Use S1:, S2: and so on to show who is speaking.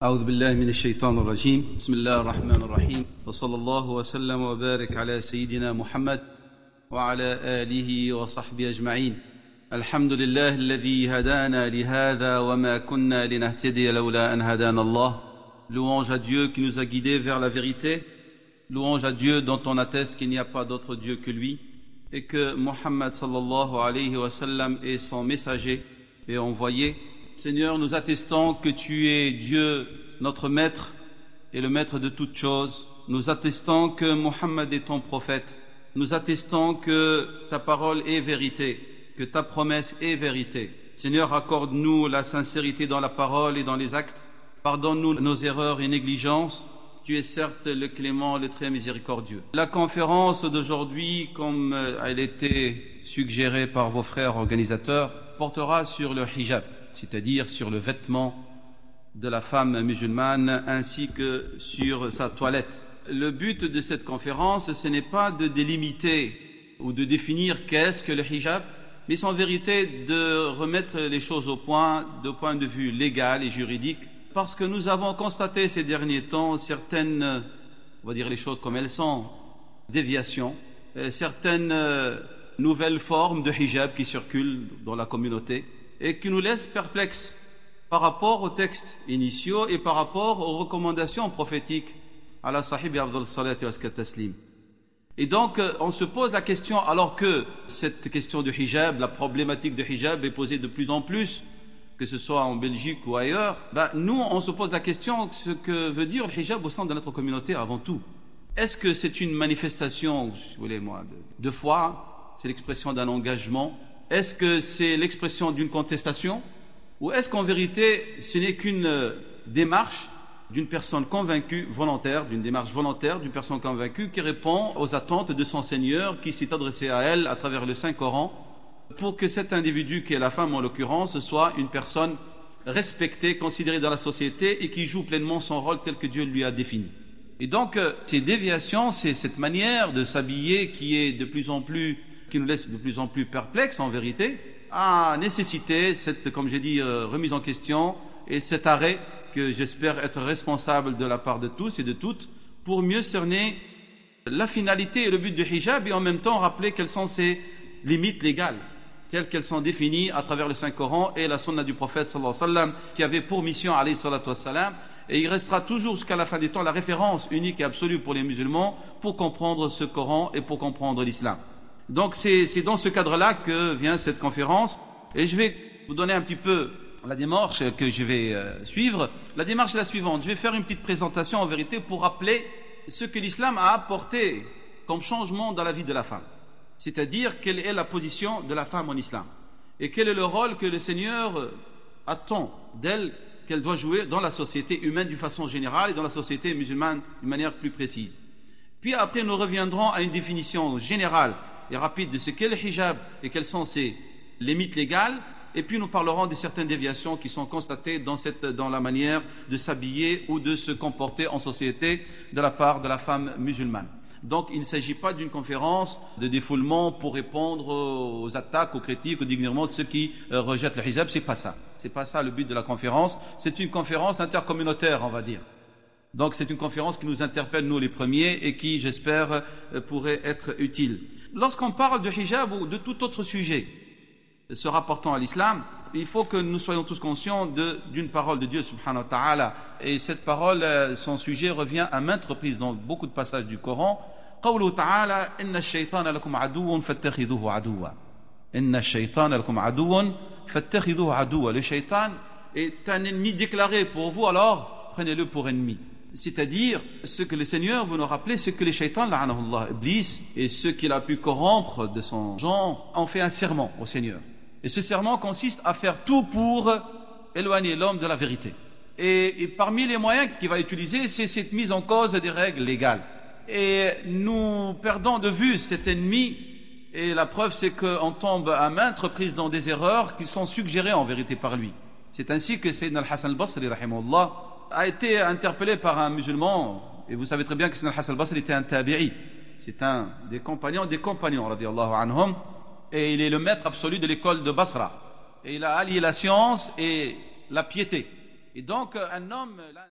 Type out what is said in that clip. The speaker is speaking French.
S1: أعوذ بالله من الشيطان الرجيم بسم الله الرحمن الرحيم وصلى الله وسلم وبارك على سيدنا محمد وعلى آله وصحبه أجمعين. الحمد لله الذي هدانا لهذا وما كنا لنهتدي لولا أن هدانا الله. Louange à Dieu qui nous a guidés vers la vérité. Louange à Dieu dont on atteste qu'il n'y a pas d'autre Dieu que lui et que Muhammad sallallahu alayhi wa sallam est son messager et envoyé. Seigneur, nous attestons que tu es Dieu, notre maître et le maître de toutes choses. Nous attestons que Muhammad est ton prophète. Nous attestons que ta parole est vérité, que ta promesse est vérité. Seigneur, accorde-nous la sincérité dans la parole et dans les actes. Pardonne-nous nos erreurs et négligences. Tu es certes le clément, le très miséricordieux. La conférence d'aujourd'hui, comme elle était suggérée par vos frères organisateurs, portera sur le hijab, c'est-à-dire sur le vêtement de la femme musulmane ainsi que sur sa toilette. Le but de cette conférence, ce n'est pas de délimiter ou de définir qu'est-ce que le hijab, mais c'est en vérité de remettre les choses au point de vue légal et juridique, parce que nous avons constaté ces derniers temps certaines, on va dire les choses comme elles sont, déviations, certaines nouvelles formes de hijab qui circulent dans la communauté et qui nous laissent perplexes par rapport aux textes initiaux et par rapport aux recommandations prophétiques à la sahib et afdal salat wa askat taslim. Et donc on se pose la question, alors que cette question de hijab, la problématique de hijab est posée de plus en plus, que ce soit en Belgique ou ailleurs, nous on se pose la question ce que veut dire le hijab au sein de notre communauté avant tout. Est-ce que c'est une manifestation, si vous voulez moi, de foi, c'est l'expression d'un engagement? Est-ce que c'est l'expression d'une contestation? Ou est-ce qu'en vérité, ce n'est qu'une démarche d'une personne convaincue, volontaire, d'une démarche volontaire d'une personne convaincue qui répond aux attentes de son Seigneur, qui s'est adressé à elle à travers le Saint-Coran, pour que cet individu, qui est la femme en l'occurrence, soit une personne respectée, considérée dans la société et qui joue pleinement son rôle tel que Dieu lui a défini. Et donc, ces déviations, c'est cette manière de s'habiller qui nous laisse de plus en plus perplexes en vérité, a nécessité cette, comme j'ai dit, remise en question et cet arrêt que j'espère être responsable de la part de tous et de toutes pour mieux cerner la finalité et le but du hijab et en même temps rappeler quelles sont ses limites légales, telles qu'elles sont définies à travers le Saint-Coran et la sunna du prophète sallallahu alayhi wa sallam qui avait pour mission alayhi salatu wa salam, et il restera toujours jusqu'à la fin des temps la référence unique et absolue pour les musulmans pour comprendre ce Coran et pour comprendre l'islam. Donc c'est dans ce cadre-là que vient cette conférence et je vais vous donner un petit peu la démarche que je vais suivre. La démarche est la suivante. Je vais faire une petite présentation en vérité pour rappeler ce que l'islam a apporté comme changement dans la vie de la femme. C'est-à-dire quelle est la position de la femme en islam et quel est le rôle que le Seigneur attend d'elle, qu'elle doit jouer dans la société humaine d'une façon générale et dans la société musulmane d'une manière plus précise. Puis après nous reviendrons à une définition générale et rapide de ce qu'est le hijab et quelles sont ses limites légales, et puis nous parlerons de certaines déviations qui sont constatées dans la manière de s'habiller ou de se comporter en société de la part de la femme musulmane. Donc il ne s'agit pas d'une conférence de défoulement pour répondre aux attaques, aux critiques, aux dénigrements de ceux qui rejettent le hijab. C'est pas ça le but de la conférence. C'est une conférence intercommunautaire, on va dire. Donc c'est une conférence qui nous interpelle nous les premiers et qui, j'espère, pourrait être utile. Lorsqu'on parle de hijab ou de tout autre sujet se rapportant à l'islam, il faut que nous soyons tous conscients d'une parole de Dieu subhanahu wa ta'ala. Et cette parole, son sujet revient à maintes reprises dans beaucoup de passages du Coran. قوله تعالى إن الشيطان لكم عدو فاتخذوه عدوا إن الشيطان لكم عدو فاتخذوه عدوا. Le shaitan est un ennemi déclaré pour vous, alors prenez-le pour ennemi. C'est-à-dire, ce que le Seigneur veut nous rappeler, c'est que les shaitans, la'anahullah, Iblis, et ceux qu'il a pu corrompre de son genre, ont fait un serment au Seigneur. Et ce serment consiste à faire tout pour éloigner l'homme de la vérité. Et parmi les moyens qu'il va utiliser, c'est cette mise en cause des règles légales. Et nous perdons de vue cet ennemi, et la preuve c'est qu'on tombe à maintes reprises dans des erreurs qui sont suggérées en vérité par lui. C'est ainsi que Sayyidina al-Hassan al-Basri, rahimahullah, a été interpellé par un musulman, et vous savez très bien que Sayyidina al-Hassan al-Basri était un tabi'i, c'est un des compagnons radiyallahu anhum, et il est le maître absolu de l'école de Basra, et il a allié la science et la piété. Et donc un homme